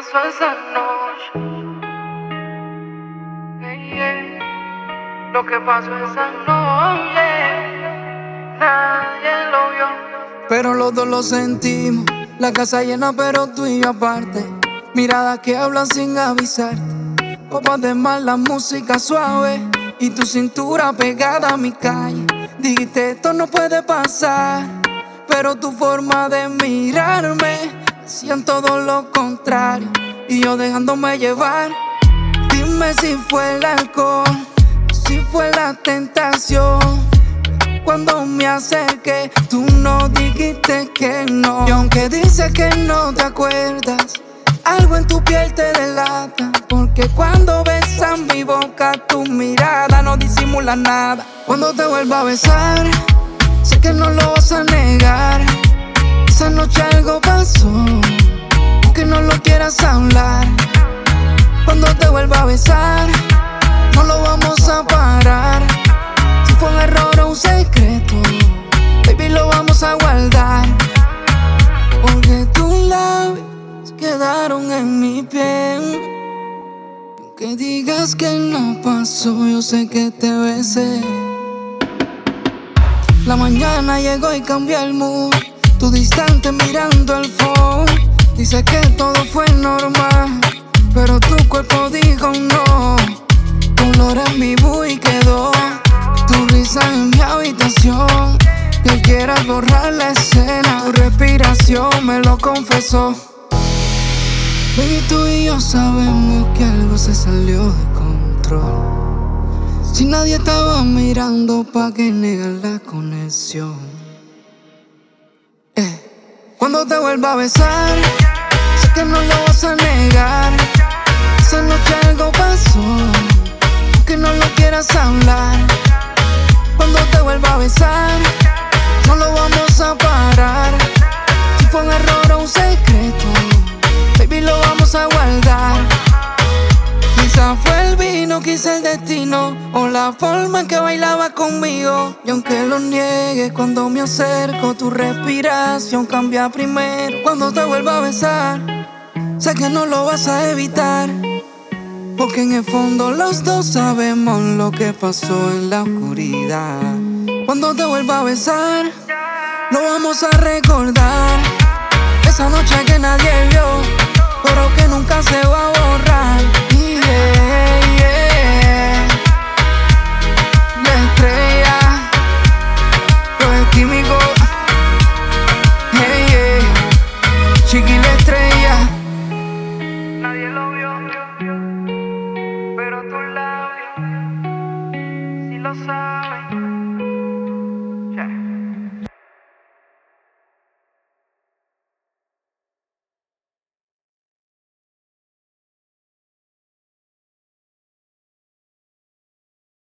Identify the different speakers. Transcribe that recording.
Speaker 1: pasó esa noche. Lo que pasó esa noche, nadie lo vio.
Speaker 2: Pero los dos lo sentimos. La casa llena, pero tú y yo aparte. Miradas que hablan sin avisarte. Copas de mar, la música suave y tu cintura pegada a mi calle. Dijiste esto no puede pasar, pero tu forma de mirarme hacían todo lo contrario. Y yo dejándome llevar. Dime si fue el alcohol o si fue la tentación. Cuando me acerqué, tú no dijiste que no. Y aunque dices que no te acuerdas, algo en tu piel te delata. Porque cuando besas mi boca, tu mirada no disimula nada. Cuando te vuelva a besar, sé que no lo vas a negar. Esa noche algo pasó, aunque no lo quieras hablar. Cuando te vuelva a besar, no lo vamos a parar. Si fue un error o un secreto, baby, lo vamos a guardar. Porque tus labios quedaron en mi piel. Aunque digas que no pasó, yo sé que te besé. La mañana llegó y cambió el mood. Tú distante mirando el phone. Dice que todo fue normal, pero tu cuerpo dijo no. Tu olor en mi y quedó. Tu risa en mi habitación. Que quieras borrar la escena. Tu respiración me lo confesó. Baby, tú y yo sabemos que algo se salió de control. Si nadie estaba mirando, ¿pa' qué negar la conexión? Cuando te vuelva a besar, sé que no lo vas a negar. Esa noche algo pasó, aunque no lo quieras hablar. Cuando te vuelva a besar, no lo vamos a parar. Si fue un error o un secreto, baby, lo vamos a guardar. Quizá fue el vino, quizá el destino, o la forma en que bailaba conmigo. Y aunque lo niegues, cuando me acerco, tu respiración cambia primero. Cuando te vuelva a besar, sé que no lo vas a evitar. Porque en el fondo los dos sabemos lo que pasó en la oscuridad. Cuando te vuelva a besar, lo vamos a recordar. Esa noche que nadie vio, pero que nunca se va a borrar. Yeah, yeah. La estrella, los químicos. Hey, yeah. Chiqui, la estrella.
Speaker 1: Nadie lo vio.